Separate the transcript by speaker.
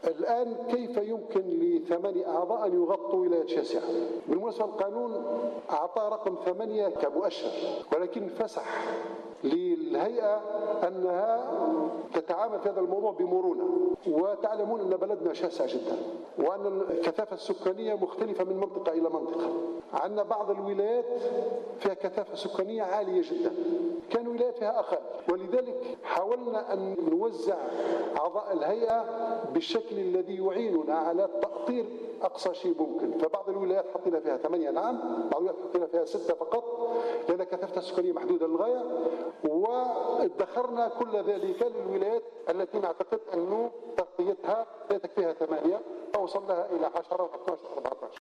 Speaker 1: الآن كيف يمكن ل8 أعضاء أن يغطوا ولايات شاسعة؟ بالمناسبة القانون أعطى رقم 8 كمؤشر، ولكن فسح للهيئة أنها تتعامل في هذا الموضوع بمرونة. وتعلمون أن بلدنا شاسع جدا، وأن الكثافة السكانية مختلفة من منطقة إلى منطقة. عندنا بعض الولايات فيها كثافة سكانية عالية جدا، كان ولايات فيها أقل، ولذلك حاولنا أن نوزع أعضاء الهيئة بالشكل الذي يعيننا على تأطير أقصى شيء ممكن. فبعض الولايات حطينا فيها 8 نعم، بعض الولايات حطينا فيها 6 فقط، لأن كثافتها السكانية محدودة للغاية، وادخرنا كل ذلك للولايات التي نعتقد أنه تغطيتها لا تكفيها 8 أو وصلناها إلى 10 و 12 و 14.